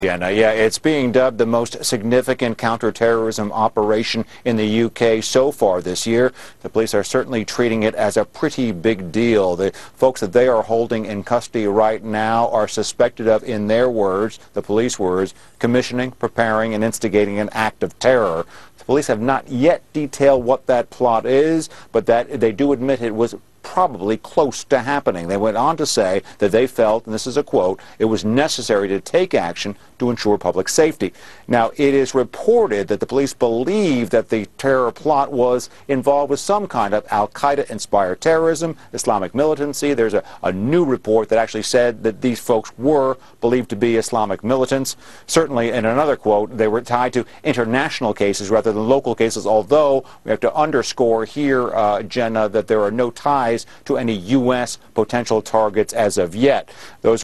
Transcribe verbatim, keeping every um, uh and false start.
Yeah, no, yeah, it's being dubbed the most significant counterterrorism operation in the U K so far this year. The police are certainly treating it as a pretty big deal. The folks that they are holding in custody right now are suspected of, in their words, the police words, commissioning, preparing, and instigating an act of terror. The police have not yet detailed what that plot is, but that they do admit it was probably close to happening. They went on to say that they felt, and this is a quote, it was necessary to take action to ensure public safety. Now, it is reported that the police believe that the terror plot was involved with some kind of al-Qaeda-inspired terrorism, Islamic militancy. There's a, a new report that actually said that these folks were believed to be Islamic militants. Certainly, in another quote, they were tied to international cases rather than local cases, although we have to underscore here, uh, Jenna, that there are no ties to any U S potential targets as of yet. Those